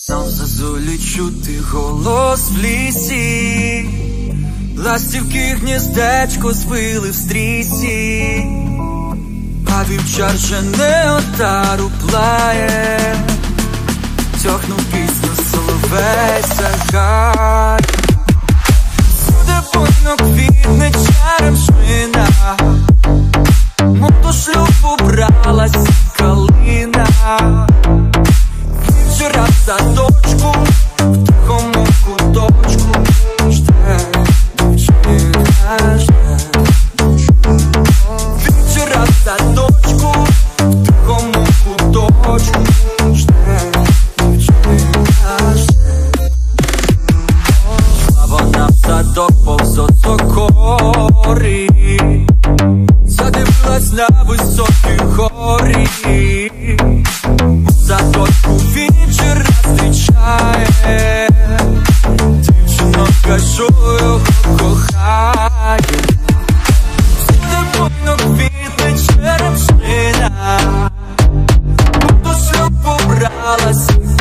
Сам зазулі чути голос в лісі, ластівки гніздечко звили в стрісі, а вівчар же не отару плає, тьохнув пісню соловей сагай. Всюди буйно квітне черемшина, мов до шлюбу бралась калина. Вчора в садочку, в тихому куточку жде дівчина, жде. Вчора в садочку, в тихому куточку жде дівчина, жде. А вона в садок повз осокорі, задивилась на високій горі. В садочку вечір зустрічає, дівчинонька, що його кохає. Всюди буйно квітне черемшина, до шлюбу бралась